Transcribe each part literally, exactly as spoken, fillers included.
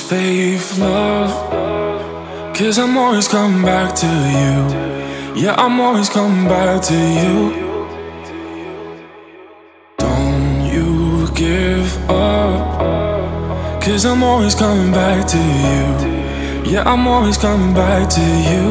faith, love. Cause I'm always coming back to you. Yeah, I'm always coming back to you. Don't you give up. Cause I'm always coming back to you. Yeah, I'm always coming back to you.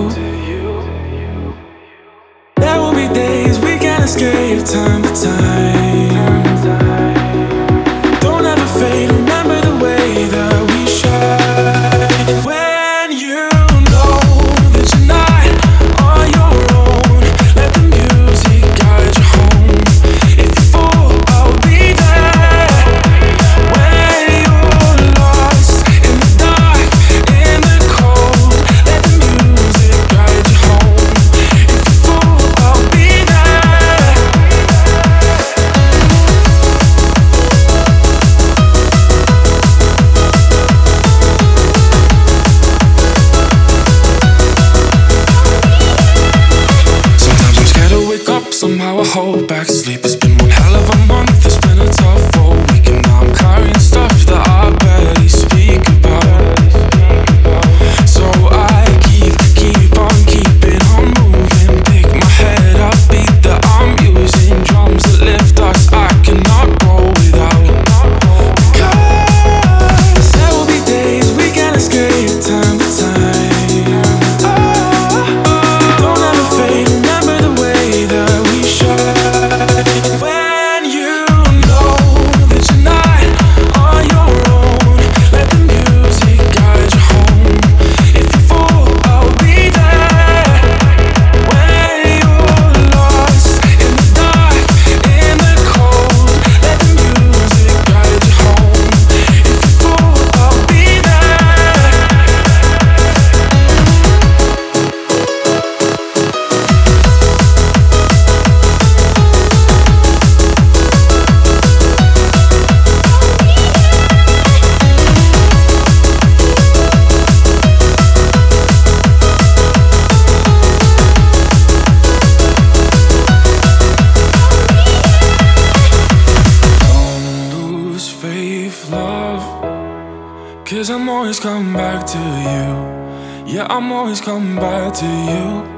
There will be days we can't escape time to time. Don't ever fade, remember the way that we shine. When you know that you're not on your own, let the music guide you home. If you fall, I'll be there. When you're lost in the dark, in the cold, let the music guide you home. If you fall, I'll be there. Sometimes I'm scared to wake up, somehow I hold back sleep. It's been one hell of a month, it's been a tough whole week, and now I'm carrying stuff that I barely speak about. So I keep, keep on keeping on moving. Pick my head up, beat that I'm using. Drums that lift us, I cannot go without. Cause there will be days we can't escape time to time. Don't ever fade, remember the way that we shine. When you know that you're not on your own, let the music guide you home. If you fall, I'll be there. When you're lost in the dark, in the cold, let the music guide you home. If you fall, I'll be there. Don't lose faith, love. Cause I'm always coming back to you. Yeah, I'm always coming back to you.